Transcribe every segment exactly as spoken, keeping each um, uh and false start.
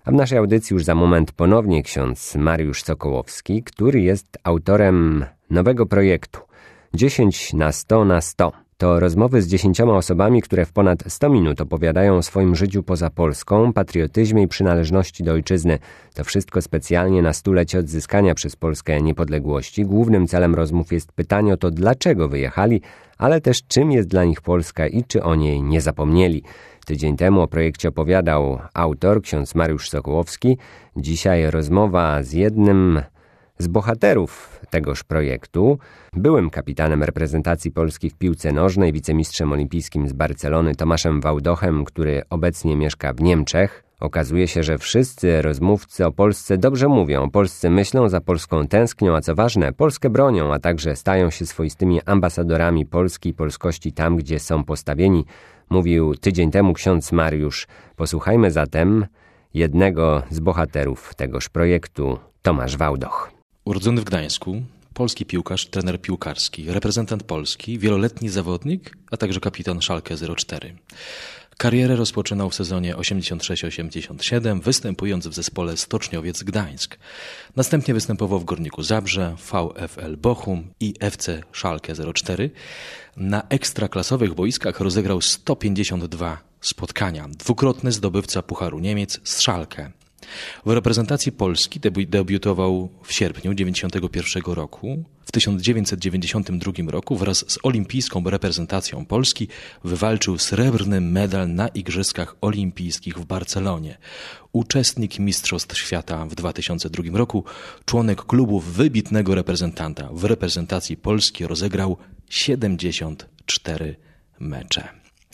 A w naszej audycji już za moment ponownie ksiądz Mariusz Sokołowski, który jest autorem nowego projektu dziesięć na sto na sto. To rozmowy z dziesięcioma osobami, które w ponad sto minut opowiadają o swoim życiu poza Polską, patriotyzmie i przynależności do ojczyzny. To wszystko specjalnie na stulecie odzyskania przez Polskę niepodległości. Głównym celem rozmów jest pytanie o to, dlaczego wyjechali, ale też czym jest dla nich Polska i czy o niej nie zapomnieli. Tydzień temu o projekcie opowiadał autor, ksiądz Mariusz Sokołowski. Dzisiaj rozmowa z jednym z bohaterów tegoż projektu, byłym kapitanem reprezentacji Polski w piłce nożnej, wicemistrzem olimpijskim z Barcelony Tomaszem Wałdochem, który obecnie mieszka w Niemczech. Okazuje się, że wszyscy rozmówcy o Polsce dobrze mówią, o Polsce myślą, za Polską tęsknią, a co ważne, Polskę bronią, a także stają się swoistymi ambasadorami Polski i polskości tam, gdzie są postawieni, mówił tydzień temu ksiądz Mariusz. Posłuchajmy zatem jednego z bohaterów tegoż projektu, Tomasz Wałdoch. Urodzony w Gdańsku, polski piłkarz, trener piłkarski, reprezentant Polski, wieloletni zawodnik, a także kapitan Schalke zero cztery. Karierę rozpoczynał w sezonie osiemdziesiąt sześć osiemdziesiąt siedem, występując w zespole Stoczniowiec Gdańsk. Następnie występował w Górniku Zabrze, VfL Bochum i F C Schalke zero cztery. Na ekstraklasowych boiskach rozegrał sto pięćdziesiąt dwa spotkania. Dwukrotny zdobywca Pucharu Niemiec z Schalke. W reprezentacji Polski debi- debiutował w sierpniu dziewięćdziesiątego pierwszego roku. W tysiąc dziewięćset dziewięćdziesiątym drugim roku wraz z olimpijską reprezentacją Polski wywalczył srebrny medal na Igrzyskach Olimpijskich w Barcelonie. Uczestnik Mistrzostw Świata w dwa tysiące drugim roku, członek klubu wybitnego reprezentanta. W reprezentacji Polski rozegrał siedemdziesiąt cztery mecze.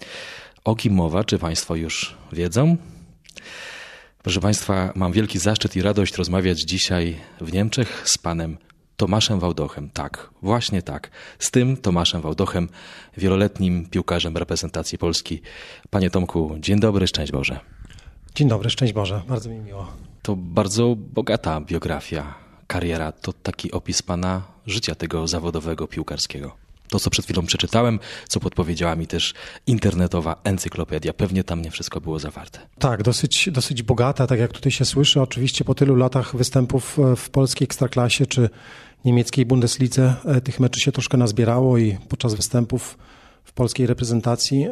O kim mowa, czy Państwo już wiedzą? Proszę Państwa, mam wielki zaszczyt i radość rozmawiać dzisiaj w Niemczech z panem Tomaszem Wałdochem. Tak, właśnie tak, z tym Tomaszem Wałdochem, wieloletnim piłkarzem reprezentacji Polski. Panie Tomku, dzień dobry, szczęść Boże. Dzień dobry, szczęść Boże, bardzo mi miło. To bardzo bogata biografia, kariera, to taki opis pana życia tego zawodowego piłkarskiego. To, co przed chwilą przeczytałem, co podpowiedziała mi też internetowa encyklopedia. Pewnie tam nie wszystko było zawarte. Tak, dosyć, dosyć bogata, tak jak tutaj się słyszy. Oczywiście po tylu latach występów w polskiej Ekstraklasie czy niemieckiej Bundeslidze tych meczy się troszkę nazbierało i podczas występów w polskiej reprezentacji.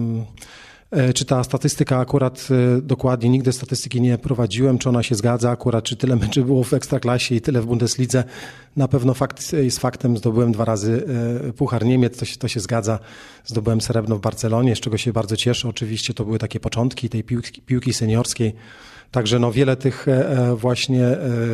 Czy ta statystyka akurat dokładnie, nigdy statystyki nie prowadziłem, czy ona się zgadza akurat, czy tyle meczy było w Ekstraklasie i tyle w Bundeslidze. Na pewno fakt jest faktem, zdobyłem dwa razy Puchar Niemiec, to się, to się zgadza. Zdobyłem srebrno w Barcelonie, z czego się bardzo cieszę. Oczywiście to były takie początki tej piłki, piłki seniorskiej. Także no wiele tych właśnie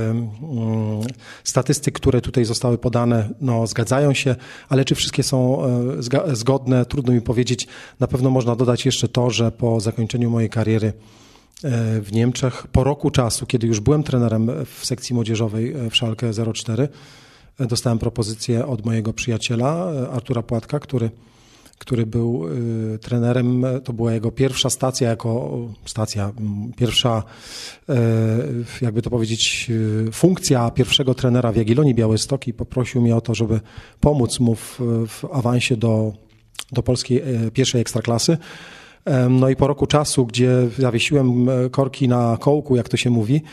statystyk, które tutaj zostały podane, no zgadzają się, ale czy wszystkie są zgodne, trudno mi powiedzieć. Na pewno można dodać jeszcze to, że po zakończeniu mojej kariery w Niemczech, po roku czasu, kiedy już byłem trenerem w sekcji młodzieżowej w Schalke zero cztery, dostałem propozycję od mojego przyjaciela Artura Płatka, który który był y, trenerem. To była jego pierwsza stacja, jako stacja, pierwsza, y, jakby to powiedzieć, y, funkcja pierwszego trenera w Jagiellonii Białystok i poprosił mnie o to, żeby pomóc mu w, w awansie do, do polskiej y, pierwszej ekstraklasy. Y, no i po roku czasu, gdzie zawiesiłem korki na kołku, jak to się mówi,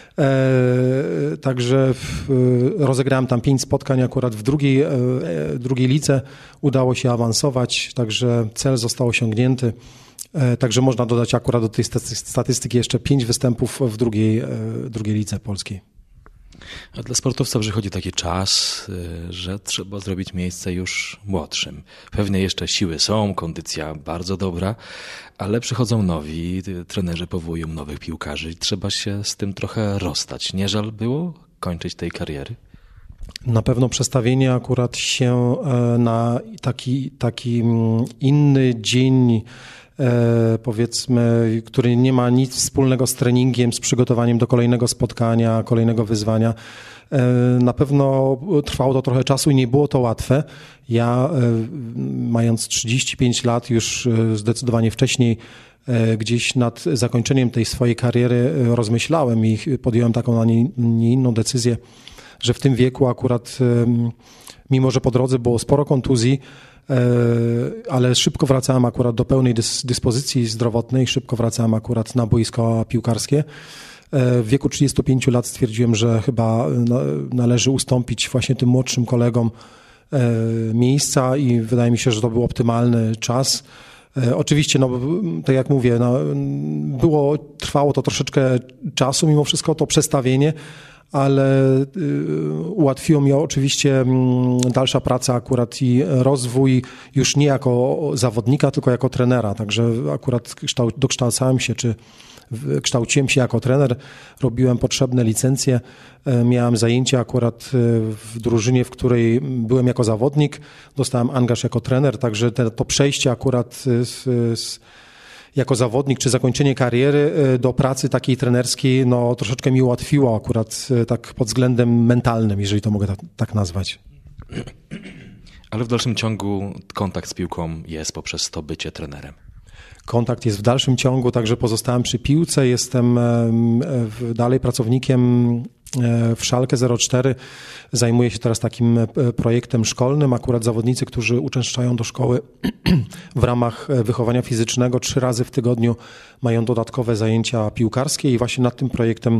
E, także w, rozegrałem tam pięć spotkań, akurat w drugiej, e, drugiej lidze udało się awansować, także cel został osiągnięty. E, także można dodać akurat do tej statystyki jeszcze pięć występów w drugiej, e, drugiej lidze polskiej. A dla sportowca przychodzi taki czas, że trzeba zrobić miejsce już młodszym. Pewnie jeszcze siły są, kondycja bardzo dobra, ale przychodzą nowi, trenerzy powołują nowych piłkarzy i trzeba się z tym trochę rozstać. Nie żal było kończyć tej kariery? Na pewno przestawienie akurat się na taki, taki inny dzień, E, powiedzmy, który nie ma nic wspólnego z treningiem, z przygotowaniem do kolejnego spotkania, kolejnego wyzwania. E, na pewno trwało to trochę czasu i nie było to łatwe. Ja, e, mając trzydzieści pięć lat, już zdecydowanie wcześniej e, gdzieś nad zakończeniem tej swojej kariery rozmyślałem i podjąłem taką, a nie, nie inną decyzję, że w tym wieku akurat, e, mimo że po drodze było sporo kontuzji, ale szybko wracałem akurat do pełnej dys- dyspozycji zdrowotnej, szybko wracałem akurat na boisko piłkarskie. W wieku trzydziestu pięciu lat stwierdziłem, że chyba należy ustąpić właśnie tym młodszym kolegom miejsca i wydaje mi się, że to był optymalny czas. Oczywiście, no, tak jak mówię, no, było, trwało to troszeczkę czasu, mimo wszystko to przestawienie, ale ułatwiło mi oczywiście dalsza praca akurat i rozwój już nie jako zawodnika, tylko jako trenera. Także akurat dokształcałem się, czy kształciłem się jako trener, robiłem potrzebne licencje, miałem zajęcia akurat w drużynie, w której byłem jako zawodnik, dostałem angaż jako trener, także te, to przejście akurat z, z, jako zawodnik, czy zakończenie kariery do pracy takiej trenerskiej, no troszeczkę mi ułatwiło akurat tak pod względem mentalnym, jeżeli to mogę tak, tak nazwać. Ale w dalszym ciągu kontakt z piłką jest poprzez to bycie trenerem. Kontakt jest w dalszym ciągu, także pozostałem przy piłce, jestem dalej pracownikiem w Schalke zero cztery. Zajmuję się teraz takim projektem szkolnym. Akurat zawodnicy, którzy uczęszczają do szkoły w ramach wychowania fizycznego trzy razy w tygodniu mają dodatkowe zajęcia piłkarskie i właśnie nad tym projektem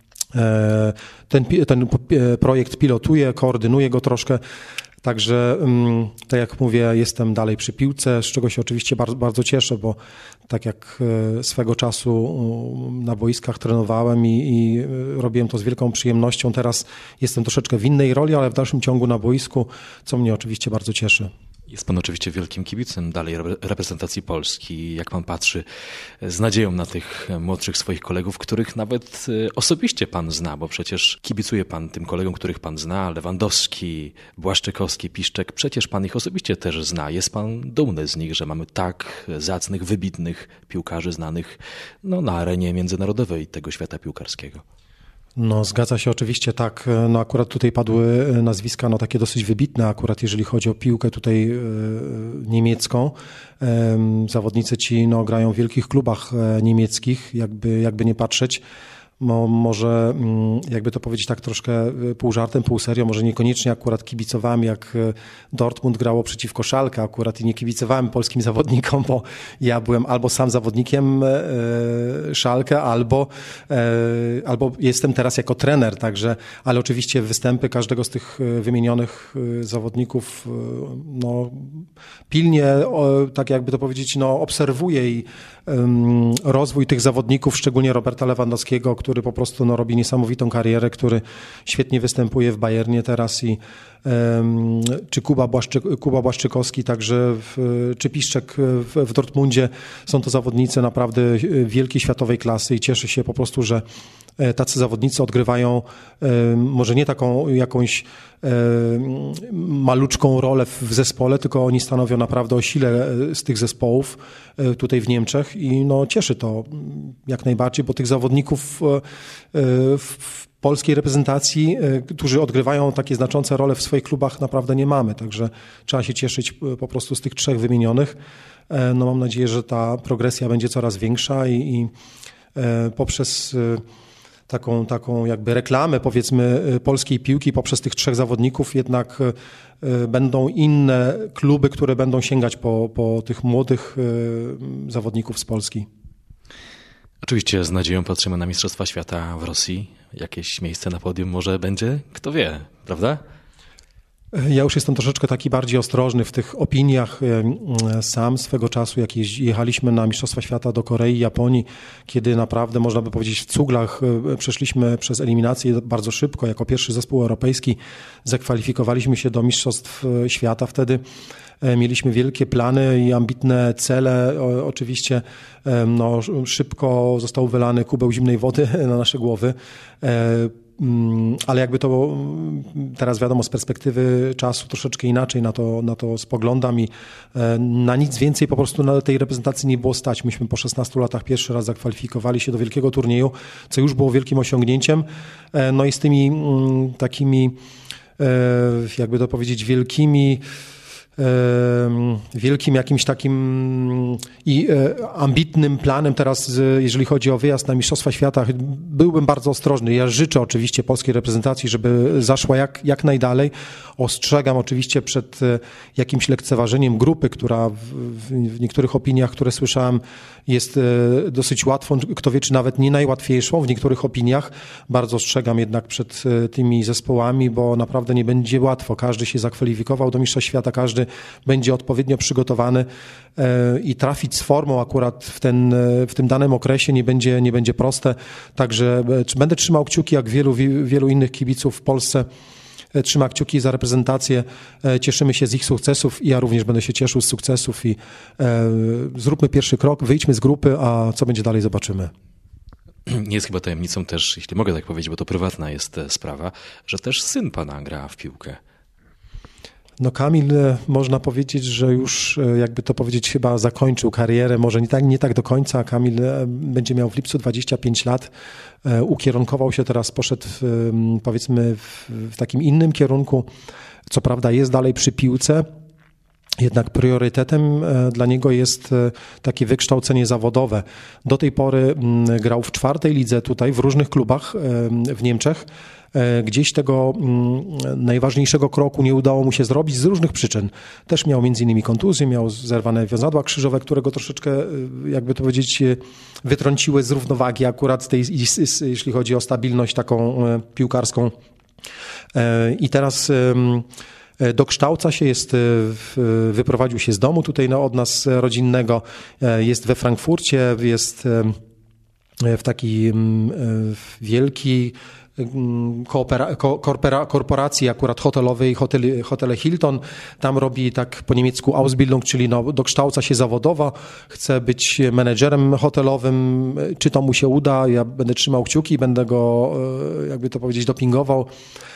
ten, ten projekt pilotuję, koordynuję go troszkę. Także, tak jak mówię, jestem dalej przy piłce, z czego się oczywiście bardzo, bardzo cieszę, bo tak jak swego czasu na boiskach trenowałem i, i robiłem to z wielką przyjemnością, teraz jestem troszeczkę w innej roli, ale w dalszym ciągu na boisku, co mnie oczywiście bardzo cieszy. Jest pan oczywiście wielkim kibicem dalej reprezentacji Polski. Jak pan patrzy z nadzieją na tych młodszych swoich kolegów, których nawet osobiście pan zna, bo przecież kibicuje pan tym kolegom, których pan zna, Lewandowski, Błaszczykowski, Piszczek, przecież pan ich osobiście też zna. Jest pan dumny z nich, że mamy tak zacnych, wybitnych piłkarzy znanych no, na arenie międzynarodowej tego świata piłkarskiego. No zgadza się oczywiście tak. No akurat tutaj padły nazwiska no takie dosyć wybitne akurat jeżeli chodzi o piłkę tutaj e, niemiecką. E, zawodnicy ci no grają w wielkich klubach niemieckich, jakby, jakby nie patrzeć. Mo, może jakby to powiedzieć tak troszkę pół żartem, pół serio, może niekoniecznie akurat kibicowałem jak Dortmund grało przeciwko Schalke akurat i nie kibicowałem polskim zawodnikom, bo ja byłem albo sam zawodnikiem e, Schalke, albo, e, albo jestem teraz jako trener, także, ale oczywiście występy każdego z tych wymienionych zawodników no, pilnie, o, tak jakby to powiedzieć, no, obserwuję i um, rozwój tych zawodników, szczególnie Roberta Lewandowskiego, który po prostu no, robi niesamowitą karierę, który świetnie występuje w Bayernie teraz i um, czy Kuba, Błaszczy, Kuba Błaszczykowski, także w, czy Piszczek w, w Dortmundzie są to zawodnicy naprawdę wielkiej światowej klasy i cieszę się po prostu, że tacy zawodnicy odgrywają może nie taką jakąś maluczką rolę w zespole, tylko oni stanowią naprawdę o sile z tych zespołów tutaj w Niemczech i no cieszy to jak najbardziej, bo tych zawodników w polskiej reprezentacji, którzy odgrywają takie znaczące role w swoich klubach naprawdę nie mamy, także trzeba się cieszyć po prostu z tych trzech wymienionych. No mam nadzieję, że ta progresja będzie coraz większa i, i poprzez taką, taką jakby reklamę powiedzmy polskiej piłki poprzez tych trzech zawodników jednak będą inne kluby, które będą sięgać po, po tych młodych zawodników z Polski. Oczywiście z nadzieją patrzymy na Mistrzostwa Świata w Rosji. Jakieś miejsce na podium może będzie? Kto wie, prawda? Ja już jestem troszeczkę taki bardziej ostrożny w tych opiniach. Sam swego czasu, jak jechaliśmy na Mistrzostwa Świata do Korei, Japonii, kiedy naprawdę, można by powiedzieć, w cuglach przeszliśmy przez eliminację bardzo szybko. Jako pierwszy zespół europejski zakwalifikowaliśmy się do Mistrzostw Świata wtedy. Mieliśmy wielkie plany i ambitne cele. O, oczywiście no, szybko został wylany kubeł zimnej wody na nasze głowy. Ale jakby to teraz wiadomo z perspektywy czasu troszeczkę inaczej na to, na to spoglądam i na nic więcej po prostu na tej reprezentacji nie było stać. Myśmy po szesnastu latach pierwszy raz zakwalifikowali się do wielkiego turnieju, co już było wielkim osiągnięciem. No i z tymi takimi, jakby to powiedzieć, wielkimi wielkim jakimś takim i ambitnym planem teraz, jeżeli chodzi o wyjazd na Mistrzostwa Świata. Byłbym bardzo ostrożny. Ja życzę oczywiście polskiej reprezentacji, żeby zaszła jak, jak najdalej. Ostrzegam oczywiście przed jakimś lekceważeniem grupy, która w, w niektórych opiniach, które słyszałem, jest dosyć łatwą, kto wie, czy nawet nie najłatwiejszą w niektórych opiniach. Bardzo ostrzegam jednak przed tymi zespołami, bo naprawdę nie będzie łatwo. Każdy się zakwalifikował do Mistrzostw Świata, każdy będzie odpowiednio przygotowany i trafić z formą akurat w, ten, w tym danym okresie nie będzie, nie będzie proste. Także będę trzymał kciuki, jak wielu, wielu innych kibiców w Polsce trzyma kciuki za reprezentację. Cieszymy się z ich sukcesów i ja również będę się cieszył z sukcesów i zróbmy pierwszy krok, wyjdźmy z grupy, a co będzie dalej, zobaczymy. Nie jest chyba tajemnicą też, jeśli mogę tak powiedzieć, bo to prywatna jest sprawa, że też syn pana gra w piłkę. No Kamil, można powiedzieć, że już, jakby to powiedzieć, chyba zakończył karierę, może nie tak, nie tak do końca. Kamil będzie miał w lipcu dwadzieścia pięć lat, ukierunkował się teraz, poszedł w, powiedzmy w, w takim innym kierunku, co prawda jest dalej przy piłce, jednak priorytetem dla niego jest takie wykształcenie zawodowe. Do tej pory grał w czwartej lidze tutaj, w różnych klubach w Niemczech. Gdzieś tego najważniejszego kroku nie udało mu się zrobić z różnych przyczyn. Też miał między innymi kontuzję, miał zerwane wiązadła krzyżowe, które go troszeczkę, jakby to powiedzieć, wytrąciły z równowagi akurat tej, jeśli chodzi o stabilność taką piłkarską. I teraz dokształca się, jest, wyprowadził się z domu tutaj no, od nas rodzinnego, jest we Frankfurcie, jest w takiej wielkiej Koopera, korpora, korporacji akurat hotelowej, hotele, hotele Hilton. Tam robi tak po niemiecku Ausbildung, czyli no, dokształca się zawodowo, chce być menedżerem hotelowym. Czy to mu się uda? Ja będę trzymał kciuki, będę go, jakby to powiedzieć, dopingował.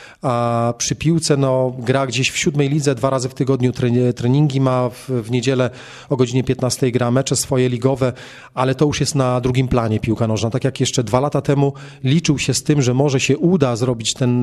A przy piłce no, gra gdzieś w siódmej lidze, dwa razy w tygodniu treningi ma, w, w niedzielę o godzinie piętnastej gra mecze swoje ligowe, ale to już jest na drugim planie piłka nożna. Tak jak jeszcze dwa lata temu liczył się z tym, że może się uda zrobić ten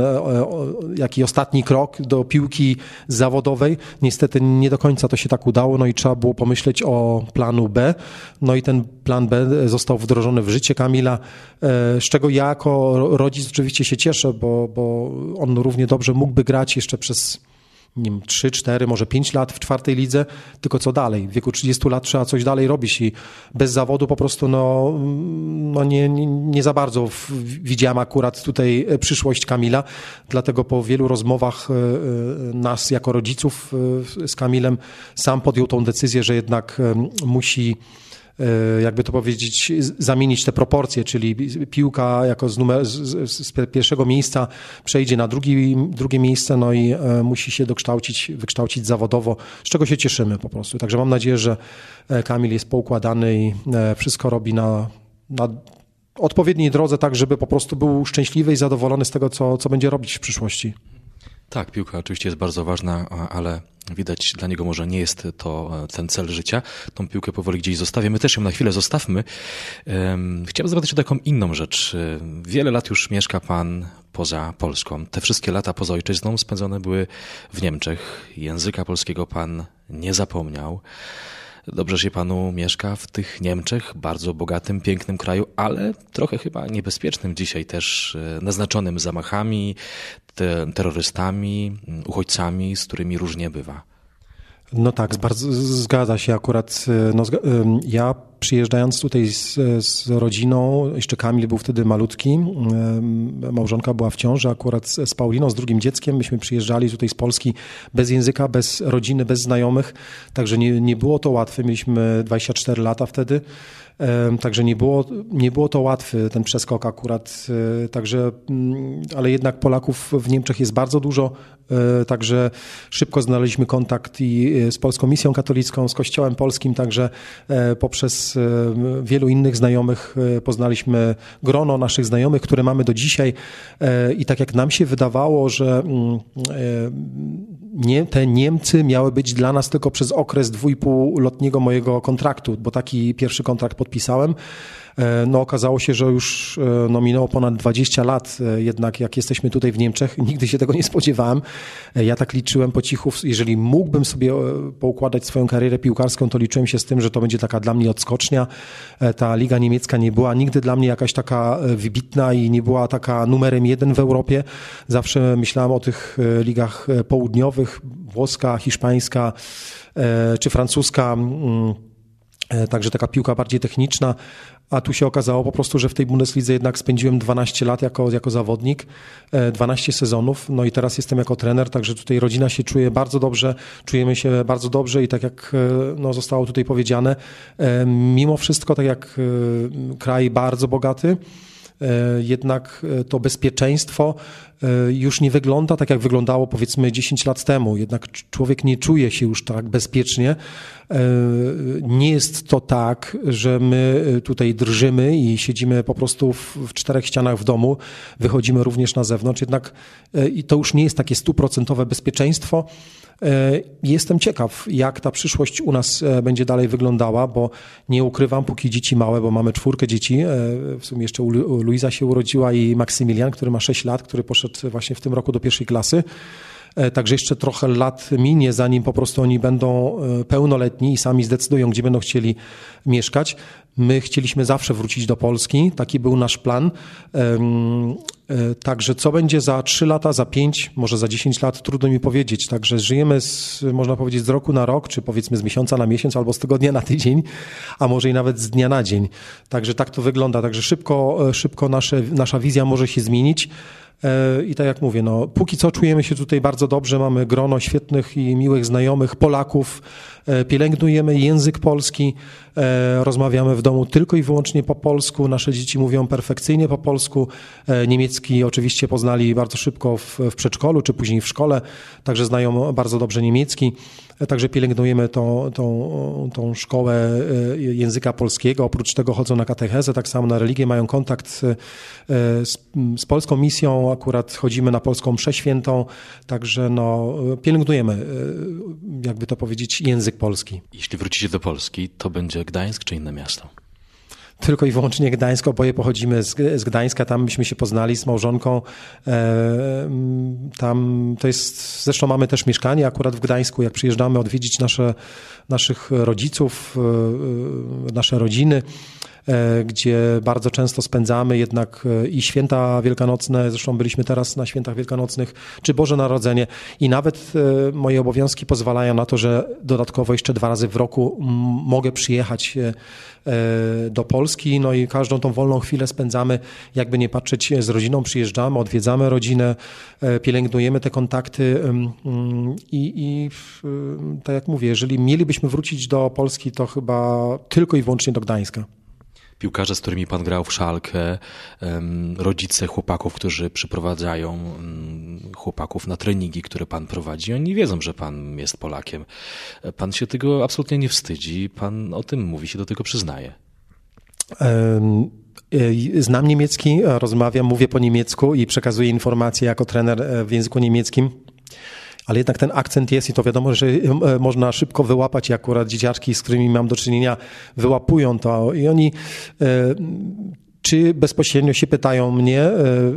jaki ostatni krok do piłki zawodowej. Niestety nie do końca to się tak udało, no i trzeba było pomyśleć o planu B. No i ten plan B został wdrożony w życie Kamila, z czego ja jako rodzic oczywiście się cieszę, bo, bo on równie dobrze mógłby grać jeszcze przez nie wiem, trzy, cztery, może pięć lat w czwartej lidze, tylko co dalej? W wieku trzydziestu lat trzeba coś dalej robić i bez zawodu po prostu no, no nie, nie, nie za bardzo w, widziałem akurat tutaj przyszłość Kamila, dlatego po wielu rozmowach nas jako rodziców z Kamilem sam podjął tą decyzję, że jednak musi, jakby to powiedzieć, zamienić te proporcje, czyli piłka jako z, numer, z, z pierwszego miejsca przejdzie na drugi, drugie miejsce, no i musi się dokształcić, wykształcić zawodowo, z czego się cieszymy po prostu. Także mam nadzieję, że Kamil jest poukładany i wszystko robi na, na odpowiedniej drodze, tak żeby po prostu był szczęśliwy i zadowolony z tego, co, co będzie robić w przyszłości. Tak, piłka oczywiście jest bardzo ważna, ale widać dla niego może nie jest to ten cel życia. Tą piłkę powoli gdzieś zostawię. My też ją na chwilę zostawmy. Chciałbym zapytać o taką inną rzecz. Wiele lat już mieszka pan poza Polską. Te wszystkie lata poza ojczyzną spędzone były w Niemczech. Języka polskiego pan nie zapomniał. Dobrze się panu mieszka w tych Niemczech, bardzo bogatym, pięknym kraju, ale trochę chyba niebezpiecznym dzisiaj też, naznaczonym zamachami, te, terrorystami, uchodźcami, z którymi różnie bywa. No tak, bardzo zgadza się akurat. No, ja przyjeżdżając tutaj z, z rodziną, jeszcze Kamil był wtedy malutki, małżonka była w ciąży akurat z Pauliną, z drugim dzieckiem. Myśmy przyjeżdżali tutaj z Polski bez języka, bez rodziny, bez znajomych, także nie, nie było to łatwe. Mieliśmy dwadzieścia cztery lata wtedy. Także nie było, nie było to łatwy ten przeskok akurat, także, ale jednak Polaków w Niemczech jest bardzo dużo, także szybko znaleźliśmy kontakt i z Polską Misją Katolicką, z Kościołem Polskim, także poprzez wielu innych znajomych poznaliśmy grono naszych znajomych, które mamy do dzisiaj i tak jak nam się wydawało, że nie, te Niemcy miały być dla nas tylko przez okres dwójpółletniego mojego kontraktu, bo taki pierwszy kontrakt podpisałem, No okazało się, że już no, minęło ponad dwadzieścia lat, jednak jak jesteśmy tutaj w Niemczech, nigdy się tego nie spodziewałem. Ja tak liczyłem po cichu, jeżeli mógłbym sobie poukładać swoją karierę piłkarską, to liczyłem się z tym, że to będzie taka dla mnie odskocznia. Ta liga niemiecka nie była nigdy dla mnie jakaś taka wybitna i nie była taka numerem jeden w Europie. Zawsze myślałem o tych ligach południowych, włoska, hiszpańska czy francuska, także taka piłka bardziej techniczna, a tu się okazało po prostu, że w tej Bundeslidze jednak spędziłem dwanaście lat jako, jako zawodnik, dwanaście sezonów, no i teraz jestem jako trener, także tutaj rodzina się czuje bardzo dobrze, czujemy się bardzo dobrze i tak jak no, zostało tutaj powiedziane, mimo wszystko, tak jak kraj bardzo bogaty, jednak to bezpieczeństwo już nie wygląda tak, jak wyglądało powiedzmy dziesięć lat temu. Jednak człowiek nie czuje się już tak bezpiecznie. Nie jest to tak, że my tutaj drżymy i siedzimy po prostu w, w czterech ścianach w domu, wychodzimy również na zewnątrz, jednak i to już nie jest takie stuprocentowe bezpieczeństwo. Jestem ciekaw, jak ta przyszłość u nas będzie dalej wyglądała, bo nie ukrywam, póki dzieci małe, bo mamy czwórkę dzieci, w sumie jeszcze Luiza się urodziła i Maksymilian, który ma sześć lat, który poszedł właśnie w tym roku do pierwszej klasy. Także jeszcze trochę lat minie, zanim po prostu oni będą pełnoletni i sami zdecydują, gdzie będą chcieli mieszkać. My chcieliśmy zawsze wrócić do Polski, taki był nasz plan. Także co będzie za trzy lata, za pięć, może za dziesięć lat, trudno mi powiedzieć. Także żyjemy, z, można powiedzieć, z roku na rok, czy powiedzmy z miesiąca na miesiąc, albo z tygodnia na tydzień, a może i nawet z dnia na dzień. Także tak to wygląda. Także szybko, szybko nasze, nasza wizja może się zmienić. I tak jak mówię, no, póki co czujemy się tutaj bardzo dobrze, mamy grono świetnych i miłych znajomych Polaków, pielęgnujemy język polski, rozmawiamy w domu tylko i wyłącznie po polsku, nasze dzieci mówią perfekcyjnie po polsku, niemiecki oczywiście poznali bardzo szybko w, w przedszkolu czy później w szkole, także znają bardzo dobrze niemiecki. Także pielęgnujemy tą, tą, tą szkołę języka polskiego. Oprócz tego chodzą na katechezę, tak samo na religię, mają kontakt z, z polską misją. Akurat chodzimy na polską mszę świętą, także no, pielęgnujemy, jakby to powiedzieć, język polski. Jeśli wrócicie do Polski, to będzie Gdańsk czy inne miasto? Tylko i wyłącznie Gdańsk, oboje pochodzimy z, z Gdańska, tam byśmy się poznali z małżonką. E, tam to jest, zresztą mamy też mieszkanie akurat w Gdańsku, jak przyjeżdżamy odwiedzić nasze, naszych rodziców, e, nasze rodziny, e, gdzie bardzo często spędzamy jednak i święta wielkanocne, zresztą byliśmy teraz na świętach wielkanocnych, czy Boże Narodzenie i nawet e, moje obowiązki pozwalają na to, że dodatkowo jeszcze dwa razy w roku m, mogę przyjechać e, do Polski, no i każdą tą wolną chwilę spędzamy, jakby nie patrzeć, z rodziną przyjeżdżamy, odwiedzamy rodzinę, pielęgnujemy te kontakty i, i tak jak mówię, jeżeli mielibyśmy wrócić do Polski, to chyba tylko i wyłącznie do Gdańska. Piłkarze, z którymi pan grał w Szalkę, rodzice chłopaków, którzy przyprowadzają chłopaków na treningi, które pan prowadzi, oni wiedzą, że pan jest Polakiem. Pan się tego absolutnie nie wstydzi, pan o tym mówi, się do tego przyznaje. Znam niemiecki, rozmawiam, mówię po niemiecku i przekazuję informacje jako trener w języku niemieckim. Ale jednak ten akcent jest i to wiadomo, że można szybko wyłapać i akurat dzieciaczki, z którymi mam do czynienia, wyłapują to i oni czy bezpośrednio się pytają mnie,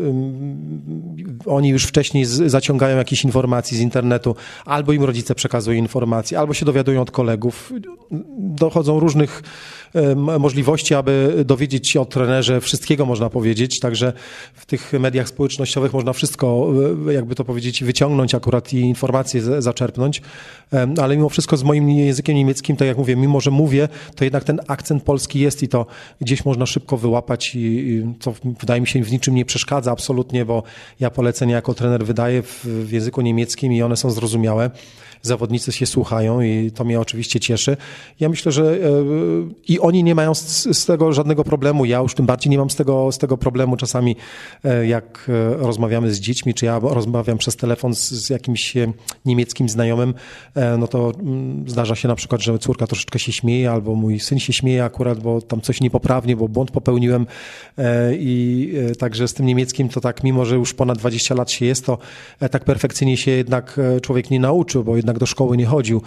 oni już wcześniej zaciągają jakieś informacje z internetu, albo im rodzice przekazują informacje, albo się dowiadują od kolegów. Dochodzą różnych możliwości, aby dowiedzieć się o trenerze wszystkiego, można powiedzieć. Także w tych mediach społecznościowych można wszystko, jakby to powiedzieć, wyciągnąć akurat i informacje zaczerpnąć. Ale mimo wszystko z moim językiem niemieckim, tak jak mówię, mimo że mówię, to jednak ten akcent polski jest i to gdzieś można szybko wyłapać i co wydaje mi się w niczym nie przeszkadza absolutnie, bo ja polecenia jako trener wydaję w, w języku niemieckim i one są zrozumiałe. Zawodnicy się słuchają i to mnie oczywiście cieszy. Ja myślę, że i oni nie mają z, z tego żadnego problemu. Ja już tym bardziej nie mam z tego, z tego problemu. Czasami jak rozmawiamy z dziećmi, czy ja rozmawiam przez telefon z, z jakimś niemieckim znajomym, no to zdarza się na przykład, że córka troszeczkę się śmieje albo mój syn się śmieje akurat, bo tam coś niepoprawnie, bo błąd popełniłem i także z tym niemieckim to tak, mimo że już ponad dwadzieścia lat się jest, to tak perfekcyjnie się jednak człowiek nie nauczył, bo jednak do szkoły nie chodził,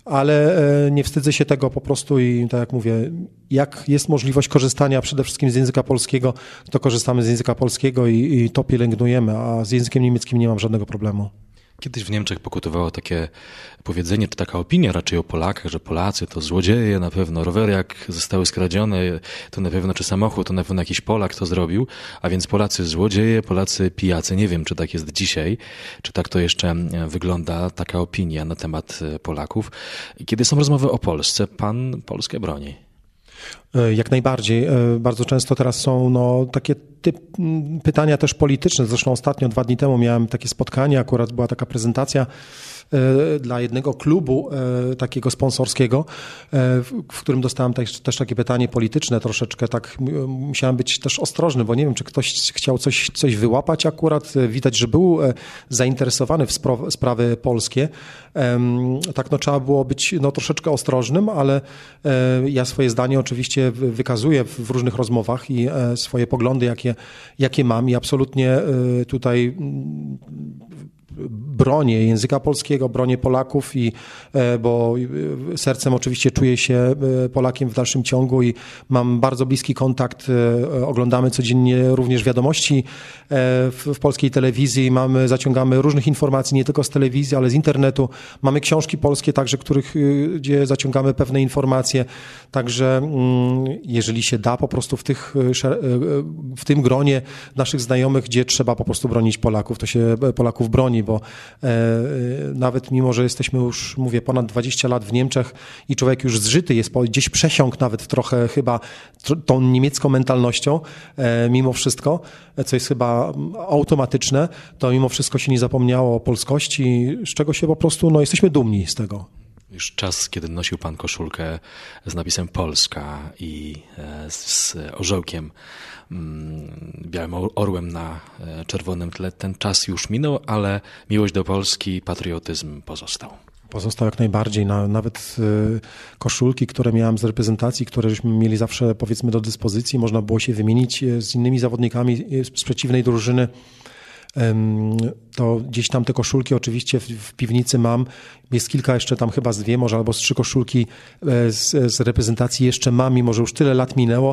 ale nie wstydzę się tego po prostu i tak jak mówię, jak jest możliwość korzystania przede wszystkim z języka polskiego, to korzystamy z języka polskiego i, i to pielęgnujemy, a z językiem niemieckim nie mam żadnego problemu. Kiedyś w Niemczech pokutowało takie powiedzenie, czy taka opinia raczej o Polakach, że Polacy to złodzieje, na pewno rowery jak zostały skradzione, to na pewno czy samochód, to na pewno jakiś Polak to zrobił, a więc Polacy złodzieje, Polacy pijacy. Nie wiem, czy tak jest dzisiaj, czy tak to jeszcze wygląda, taka opinia na temat Polaków. Kiedy są rozmowy o Polsce, pan Polskę broni? Jak najbardziej. Bardzo często teraz są no, takie typ, pytania też polityczne. Zresztą ostatnio, dwa dni temu miałem takie spotkanie, akurat była taka prezentacja dla jednego klubu takiego sponsorskiego, w którym dostałem też, też takie pytanie polityczne. Troszeczkę tak musiałem być też ostrożny, bo nie wiem, czy ktoś chciał coś, coś wyłapać akurat. Widać, że był zainteresowany w spro- sprawy polskie. Tak no trzeba było być no, troszeczkę ostrożnym, ale ja swoje zdanie oczywiście wykazuję w różnych rozmowach i swoje poglądy, jakie, jakie mam i absolutnie tutaj bronię języka polskiego, bronię Polaków, i, bo sercem oczywiście czuję się Polakiem w dalszym ciągu i mam bardzo bliski kontakt. Oglądamy codziennie również wiadomości w, w polskiej telewizji, mamy, zaciągamy różnych informacji nie tylko z telewizji, ale z internetu. Mamy książki polskie także, których, gdzie zaciągamy pewne informacje. Także jeżeli się da po prostu w, tych, w tym gronie naszych znajomych, gdzie trzeba po prostu bronić Polaków, to się Polaków broni, bo e, nawet mimo, że jesteśmy już, mówię, ponad dwadzieścia lat w Niemczech i człowiek już zżyty jest, gdzieś przesiąkł nawet trochę chyba tą niemiecką mentalnością, e, mimo wszystko, co jest chyba automatyczne, to mimo wszystko się nie zapomniało o polskości, z czego się po prostu, no jesteśmy dumni z tego. Już czas, kiedy nosił pan koszulkę z napisem Polska i z orzełkiem, białym orłem na czerwonym tle. Ten czas już minął, ale miłość do Polski, patriotyzm pozostał. Pozostał jak najbardziej. Na, nawet y, koszulki, które miałem z reprezentacji, które żeśmy mieli zawsze, powiedzmy, do dyspozycji, można było się wymienić z innymi zawodnikami z przeciwnej drużyny. To gdzieś tam te koszulki oczywiście w, w piwnicy mam. Jest kilka jeszcze tam, chyba z dwie, może albo z trzy koszulki z, z reprezentacji jeszcze mam, mimo że już tyle lat minęło.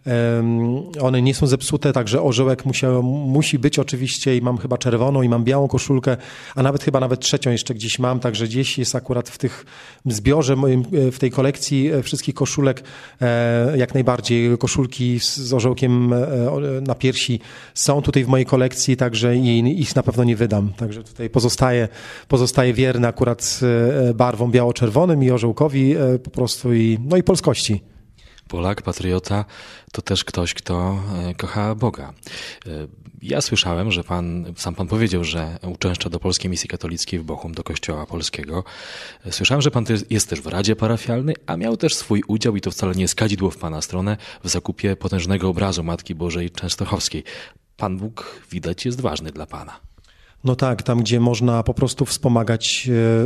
One nie są zepsute, także orzełek musiał, musi być oczywiście i mam chyba czerwoną i mam białą koszulkę, a nawet chyba nawet trzecią jeszcze gdzieś mam, także gdzieś jest akurat w tych zbiorze moim, w tej kolekcji wszystkich koszulek jak najbardziej koszulki z, z orzełkiem na piersi są tutaj w mojej kolekcji, także i ich na pewno nie wydam. Także tutaj pozostaje, pozostaje wierny akurat barwom biało-czerwonym i orzełkowi po prostu i, no i polskości. Polak, patriota to też ktoś, kto kocha Boga. Ja słyszałem, że pan, sam pan powiedział, że uczęszcza do Polskiej Misji Katolickiej w Bochum, do Kościoła Polskiego. Słyszałem, że pan jest też w Radzie Parafialnej, a miał też swój udział, i to wcale nie jest kadzidło w pana stronę, w zakupie potężnego obrazu Matki Bożej Częstochowskiej. Pan Bóg, widać, jest ważny dla pana. No tak, tam gdzie można po prostu wspomagać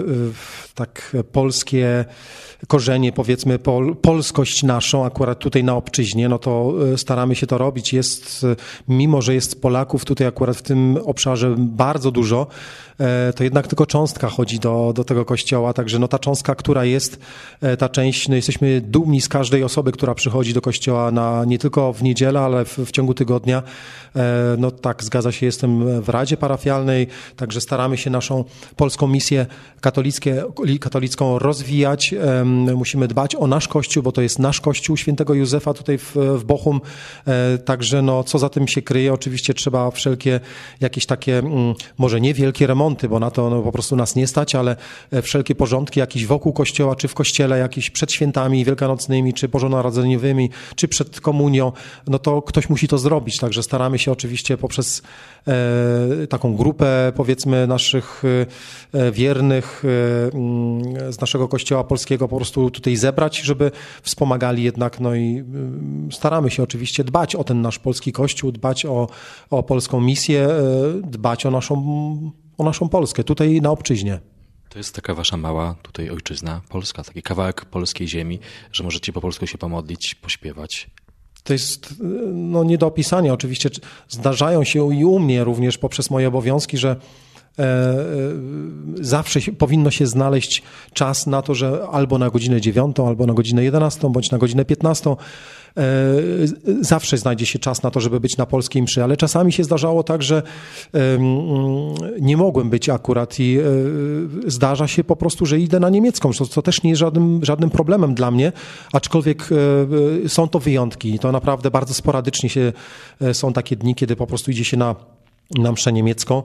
tak polskie korzenie, powiedzmy pol, polskość naszą, akurat tutaj na obczyźnie, no to staramy się to robić. Jest, mimo że jest Polaków tutaj akurat w tym obszarze bardzo dużo, to jednak tylko cząstka chodzi do, do tego kościoła, także no ta cząstka, która jest, ta część, no jesteśmy dumni z każdej osoby, która przychodzi do kościoła na, nie tylko w niedzielę, ale w, w ciągu tygodnia. No tak, zgadza się, jestem w Radzie Parafialnej, także staramy się naszą polską misję katolickie, katolicką rozwijać. Musimy dbać o nasz Kościół, bo to jest nasz Kościół Świętego Józefa tutaj w, w Bochum. Także no, co za tym się kryje? Oczywiście trzeba wszelkie jakieś takie, może nie wielkie remonty, bo na to no, po prostu nas nie stać, ale wszelkie porządki jakieś wokół Kościoła, czy w Kościele, jakieś przed świętami wielkanocnymi, czy bożonarodzeniowymi, czy przed komunią, no to ktoś musi to zrobić. Także staramy się oczywiście poprzez e, taką grupę, powiedzmy, naszych e, wiernych e, z naszego Kościoła Polskiego po prostu tutaj zebrać, żeby wspomagali jednak, no i e, staramy się oczywiście dbać o ten nasz polski Kościół, dbać o, o polską misję, e, dbać o naszą, o naszą Polskę tutaj na obczyźnie. To jest taka wasza mała tutaj ojczyzna Polska, taki kawałek polskiej ziemi, że możecie po polsku się pomodlić, pośpiewać. To jest no, nie do opisania. Oczywiście zdarzają się i u mnie również poprzez moje obowiązki, że zawsze się, powinno się znaleźć czas na to, że albo na godzinę dziewiątą, albo na godzinę jedenastą, bądź na godzinę piętnastą. Zawsze znajdzie się czas na to, żeby być na polskiej mszy, ale czasami się zdarzało tak, że nie mogłem być akurat i zdarza się po prostu, że idę na niemiecką, co, co też nie jest żadnym, żadnym problemem dla mnie, aczkolwiek są to wyjątki i to naprawdę bardzo sporadycznie się, są takie dni, kiedy po prostu idzie się na, na mszę niemiecką.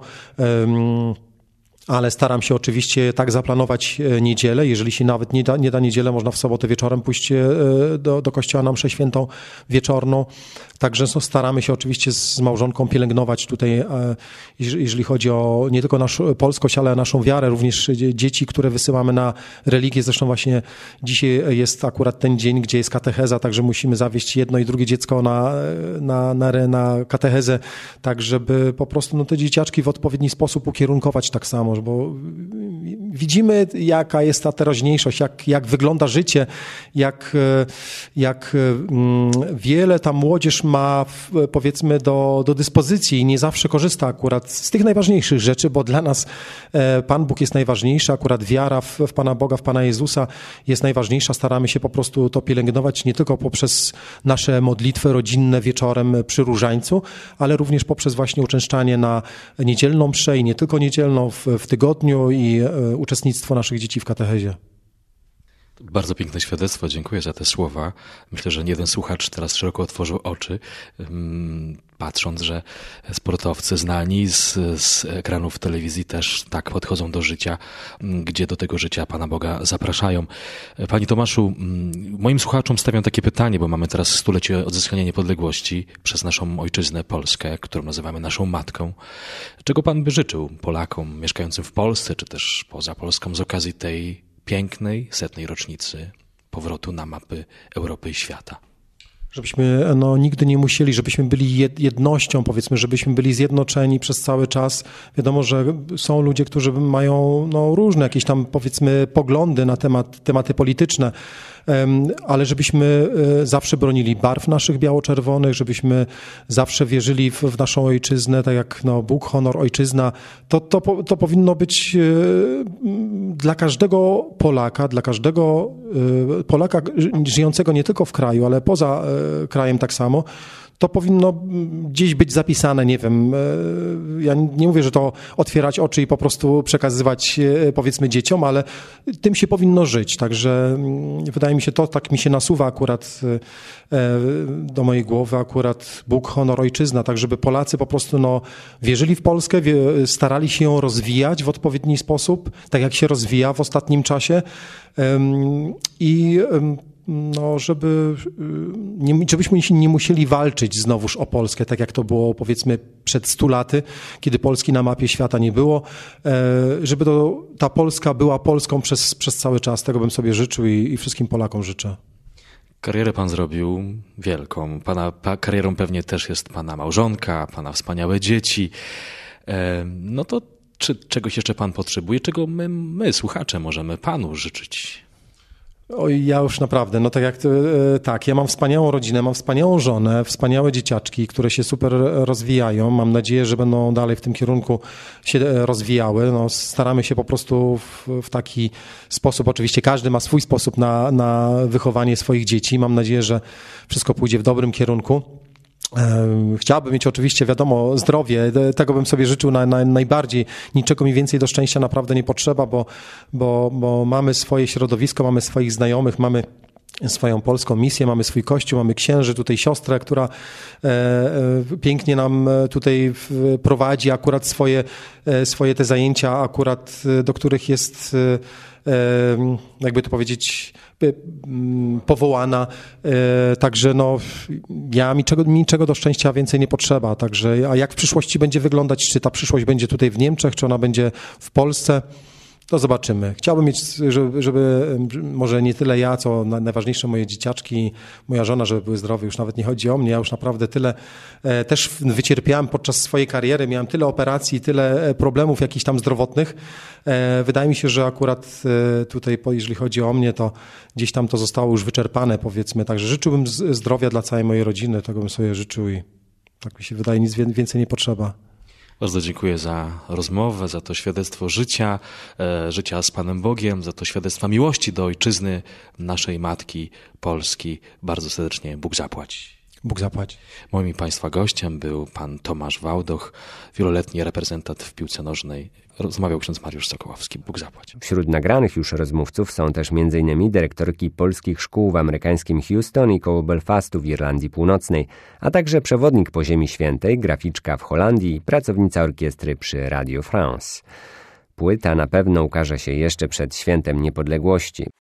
Ale staram się oczywiście tak zaplanować niedzielę. Jeżeli się nawet nie da, nie da niedzielę, można w sobotę wieczorem pójść do, do kościoła na mszę świętą wieczorną. Także no, staramy się oczywiście z małżonką pielęgnować tutaj, jeżeli chodzi o nie tylko naszą polskość, ale naszą wiarę, również dzieci, które wysyłamy na religię. Zresztą właśnie dzisiaj jest akurat ten dzień, gdzie jest katecheza, także musimy zawieźć jedno i drugie dziecko na, na, na, na katechezę, tak żeby po prostu no, te dzieciaczki w odpowiedni sposób ukierunkować tak samo, bo widzimy, jaka jest ta teraźniejszość, jak, jak wygląda życie, jak, jak wiele ta młodzież ma, powiedzmy, do, do dyspozycji i nie zawsze korzysta akurat z tych najważniejszych rzeczy, bo dla nas Pan Bóg jest najważniejszy, akurat wiara w, w Pana Boga, w Pana Jezusa jest najważniejsza. Staramy się po prostu to pielęgnować nie tylko poprzez nasze modlitwy rodzinne wieczorem przy różańcu, ale również poprzez właśnie uczęszczanie na niedzielną mszę i nie tylko niedzielną w, w tygodniu i uczestnictwo naszych dzieci w katechezie. Bardzo piękne świadectwo, dziękuję za te słowa. Myślę, że nie jeden słuchacz teraz szeroko otworzył oczy, patrząc, że sportowcy znani z, z ekranów telewizji też tak podchodzą do życia, gdzie do tego życia Pana Boga zapraszają. Panie Tomaszu, moim słuchaczom stawiam takie pytanie, bo mamy teraz stulecie odzyskania niepodległości przez naszą ojczyznę Polskę, którą nazywamy naszą matką. Czego Pan by życzył Polakom mieszkającym w Polsce, czy też poza Polską z okazji tej pięknej setnej rocznicy powrotu na mapy Europy i świata? Żebyśmy no, nigdy nie musieli, żebyśmy byli jednością, powiedzmy, żebyśmy byli zjednoczeni przez cały czas. Wiadomo, że są ludzie, którzy mają no, różne jakieś tam, powiedzmy, poglądy na temat, tematy polityczne, ale żebyśmy zawsze bronili barw naszych biało-czerwonych, żebyśmy zawsze wierzyli w, w naszą ojczyznę, tak jak no, Bóg, honor, ojczyzna. To, to, to powinno być dla każdego Polaka, dla każdego Polaka żyjącego nie tylko w kraju, ale poza krajem tak samo. To powinno gdzieś być zapisane, nie wiem, ja nie mówię, że to otwierać oczy i po prostu przekazywać, powiedzmy, dzieciom, ale tym się powinno żyć. Także wydaje mi się, to tak mi się nasuwa akurat do mojej głowy, akurat Bóg, honor, ojczyzna, tak żeby Polacy po prostu no, wierzyli w Polskę, starali się ją rozwijać w odpowiedni sposób, tak jak się rozwija w ostatnim czasie i no, żeby, nie, żebyśmy nie musieli walczyć znowuż o Polskę, tak jak to było, powiedzmy, przed stu laty, kiedy Polski na mapie świata nie było, żeby to, ta Polska była Polską przez, przez cały czas. Tego bym sobie życzył i, i wszystkim Polakom życzę. Karierę Pan zrobił wielką. Pana pa, karierą pewnie też jest Pana małżonka, Pana wspaniałe dzieci. E, no to czy czegoś jeszcze Pan potrzebuje? Czego my, my, słuchacze, możemy Panu życzyć? Oj, ja już naprawdę, no tak jak, tak, ja mam wspaniałą rodzinę, mam wspaniałą żonę, wspaniałe dzieciaczki, które się super rozwijają. Mam nadzieję, że będą dalej w tym kierunku się rozwijały. No, staramy się po prostu w, w taki sposób, oczywiście każdy ma swój sposób na, na wychowanie swoich dzieci. Mam nadzieję, że wszystko pójdzie w dobrym kierunku. Chciałbym mieć oczywiście, wiadomo, zdrowie, tego bym sobie życzył na, na, najbardziej. Niczego mi więcej do szczęścia naprawdę nie potrzeba, bo, bo, bo mamy swoje środowisko, mamy swoich znajomych, mamy swoją polską misję, mamy swój kościół, mamy księży, tutaj siostrę, która e, e, pięknie nam tutaj w, prowadzi akurat swoje, e, swoje te zajęcia, akurat do których jest, e, jakby to powiedzieć, powołana, także no ja niczego, niczego do szczęścia więcej nie potrzeba, także a jak w przyszłości będzie wyglądać, czy ta przyszłość będzie tutaj w Niemczech, czy ona będzie w Polsce, to zobaczymy. Chciałbym mieć, żeby, żeby może nie tyle ja, co najważniejsze moje dzieciaczki, moja żona, żeby były zdrowe. Już nawet nie chodzi o mnie. Ja już naprawdę tyle e, też wycierpiałem podczas swojej kariery. Miałem tyle operacji, tyle problemów jakichś tam zdrowotnych. E, wydaje mi się, że akurat e, tutaj, jeżeli chodzi o mnie, to gdzieś tam to zostało już wyczerpane, powiedzmy. Także życzyłbym zdrowia dla całej mojej rodziny. Tego bym sobie życzył i tak mi się wydaje, nic więcej nie potrzeba. Bardzo dziękuję za rozmowę, za to świadectwo życia, e, życia z Panem Bogiem, za to świadectwo miłości do ojczyzny naszej Matki Polski. Bardzo serdecznie Bóg zapłać. Bóg zapłać. Moim i Państwa gościem był Pan Tomasz Wałdoch, wieloletni reprezentant w piłce nożnej. Rozmawiał ksiądz Mariusz Sokołowski. Bóg zapłać. Wśród nagranych już rozmówców są też między innymi dyrektorki polskich szkół w amerykańskim Houston i koło Belfastu w Irlandii Północnej, a także przewodnik po Ziemi Świętej, graficzka w Holandii i pracownica orkiestry przy Radio France. Płyta na pewno ukaże się jeszcze przed Świętem Niepodległości.